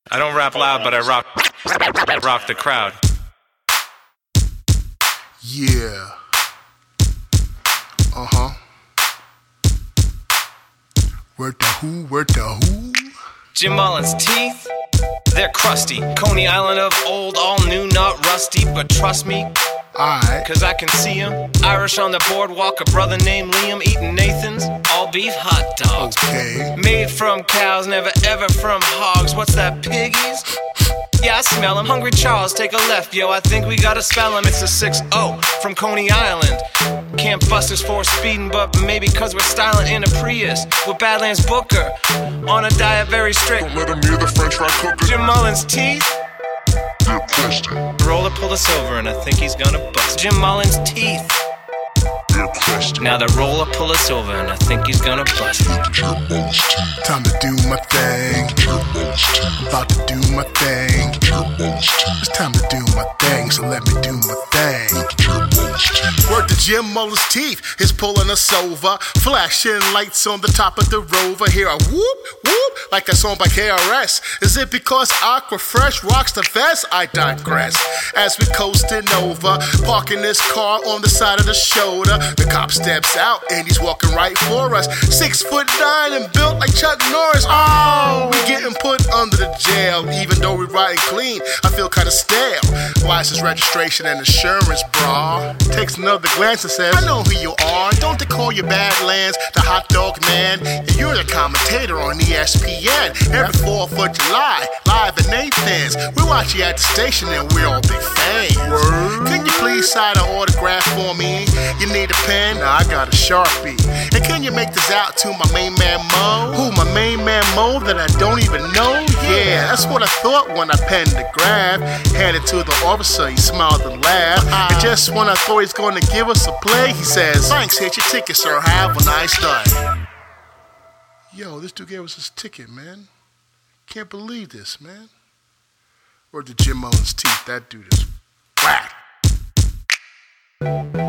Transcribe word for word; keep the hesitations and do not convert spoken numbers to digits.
I don't rap loud, but I rock, I rock the crowd. Yeah. Uh-huh. Word the who, word the who? Jim Mullins' teeth, they're crusty. Coney Island of old, all new, not rusty. But trust me, alright, cause I can see him. Irish on the boardwalk, a brother named Liam eating Nathan's all beef hot dogs. Okay. Made from cows, never ever from hogs. What's that, piggies? Yeah, I smell him. Hungry Charles, take a left, yo. I think we gotta spell him. It's a six oh from Coney Island. Can't bust us for speeding, but maybe cause we're styling in a Prius with Badlands Booker on a diet very strict. Don't let him near the French fry cooker. Jim Mullins' teeth, They're crusty. roller pulled us over and I think he's gonna bust. Jim Mullins' teeth, They're crusty. now the roller pull us over and I think he's gonna bust. Jim Mullins' teeth. Time to do my thing. Jim Mullins' teeth. About to do my thing. Jim Mullins' teeth. It's time to do my thing, so let me do my thing. Jim Mullins' teeth. Word to Jim Mullins' teeth is pulling us over. Flashing lights on the top of the Rover. Hear a whoop, whoop, like that song by K R S. Is it because Aqua Fresh rocks the vest? I digress. As we coasting over, parking this car on the side of the shoulder. The cop steps out and he's walking right for us. Six foot nine and built like Chuck Norris. Oh, we getting put under the jail. Even though we riding clean, I feel kinda stale. License, registration, and insurance, brah. Takes another glance and says, I know who you are. Don't they call you Badlands, the hot dog man? And you're the commentator on E S P N. Every fourth of July, live in Nathan's. We watch you at the station and we're all big fans. Word. Can you please sign an autograph for me? You need a pen? Nah, I got a Sharpie. And can you make this out to my main man Mo? Who, my main man Mo that I don't even know? Yeah, that's what I thought when I penned the grab. Handed to the officer, he smiled and laughed. And just when I thought he was going to give us a play, he says, thanks, here's your ticket, sir. Have a nice day. Yo, this dude gave us his ticket, man. Can't believe this, man. Word to Jim Mullins' teeth, that dude is whack.